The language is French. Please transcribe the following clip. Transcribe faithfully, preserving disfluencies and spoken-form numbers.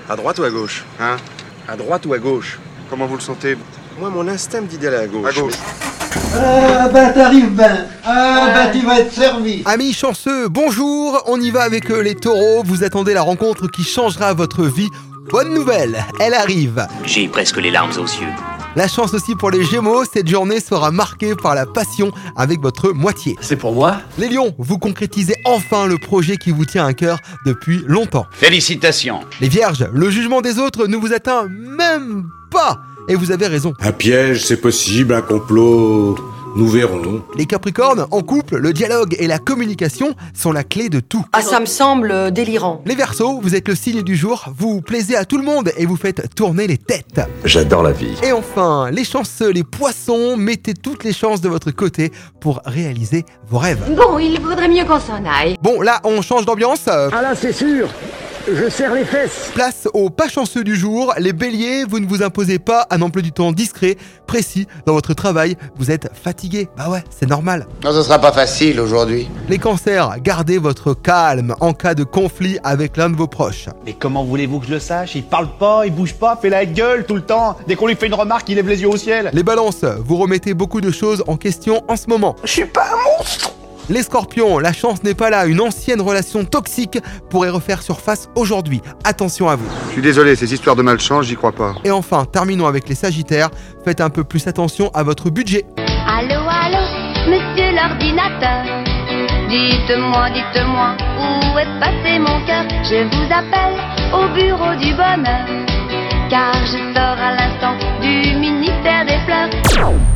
À droite ou à gauche? Hein? À droite ou à gauche? Comment vous le sentez? Moi, mon instinct me dit d'aller à gauche. À gauche. Ah bah t'arrives ben. Ah bah tu vas être servi. Amis chanceux, bonjour, on y va avec euh, les taureaux, vous attendez la rencontre qui changera votre vie. Bonne nouvelle, elle arrive. J'ai presque les larmes aux yeux. La chance aussi pour les Gémeaux, cette journée sera marquée par la passion avec votre moitié. C'est pour moi? Les Lions, vous concrétisez enfin le projet qui vous tient à cœur depuis longtemps. Félicitations. Les Vierges, le jugement des autres ne vous atteint même pas. Et vous avez raison. Un piège, c'est possible, un complot, nous verrons. Les Capricornes, en couple, le dialogue et la communication sont la clé de tout. Ah, ça me semble euh, délirant. Les Verseaux, vous êtes le signe du jour, vous plaisez à tout le monde et vous faites tourner les têtes. J'adore la vie. Et enfin, les chanceux, les Poissons, mettez toutes les chances de votre côté pour réaliser vos rêves. Bon, il vaudrait mieux qu'on s'en aille. Bon, là, on change d'ambiance. Ah là c'est sûr. Je serre les fesses. Place aux pas chanceux du jour. Les Béliers, vous ne vous imposez pas un emploi du temps discret, précis dans votre travail. Vous êtes fatigué. Bah ouais, c'est normal. Non, ce sera pas facile aujourd'hui. Les Cancers, gardez votre calme en cas de conflit avec l'un de vos proches. Mais comment voulez-vous que je le sache? Il parle pas, il bouge pas, fait la gueule tout le temps. Dès qu'on lui fait une remarque, il lève les yeux au ciel. Les Balances, vous remettez beaucoup de choses en question en ce moment. Je suis pas un monstre. Les Scorpions, la chance n'est pas là. Une ancienne relation toxique pourrait refaire surface aujourd'hui. Attention à vous. Je suis désolé, ces histoires de malchance, j'y crois pas. Et enfin, terminons avec les Sagittaires. Faites un peu plus attention à votre budget. Allô, allô, monsieur l'ordinateur. Dites-moi, dites-moi, où est passé mon cœur? Je vous appelle au bureau du bonheur, car je sors à l'instant du ministère des Fleurs.